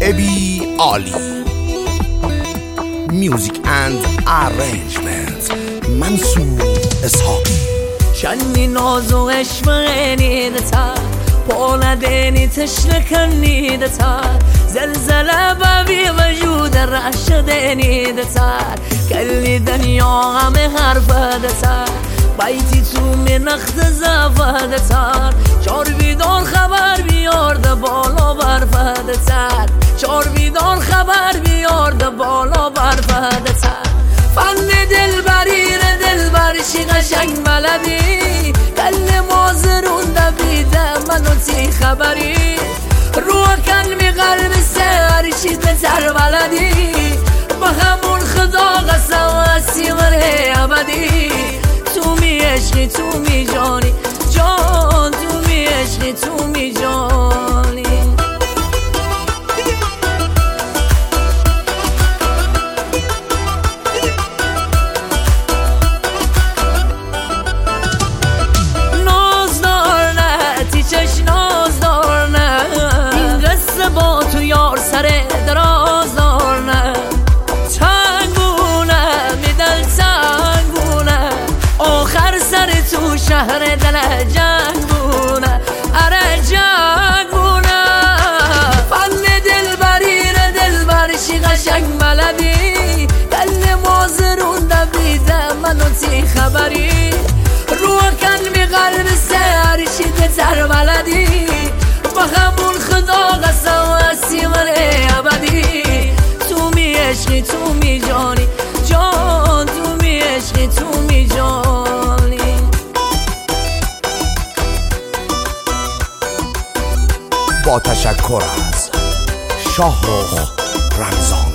ابی عالی. میوزیک اند ارنجمنت منصور اسحاقی. شنی نازو عشقینی دتا پولا دینی تشنکنی دتا زلزله بابی وجود رشدینی دتا کلی دنیا همه حرف دتا بایتی تو من اخت زفه دتا چار بیدار خبر بیارده بالا برفه دتا چار بیدار خبر بیارده بالا برفه دتا فن دل بریر دل برشی قشنگ بلدی کل مازرون دبیده منو تی خبری رو کلمی قلب سرشی بتر بلدی با همون خدا قسم هستی مره ابدی تو می عشقی تو می جانی جان تو می عشقی تو می جانی با تو یار سر دراز دارنه تنگونه میدل تنگونه آخر سر تو شهر دل جنگونه اره جنگونه فن دل بریر دل برشی قشنگ بلدی دل مازرون دبیده منو تی خبری رو کن می قلب سرشی بتر بلدی با همون خدا قسم هستی مره ابدی تو می عشقی تو می جانی جان تو می عشقی تو می جانی. با تشکر از شاهرخ رمضان.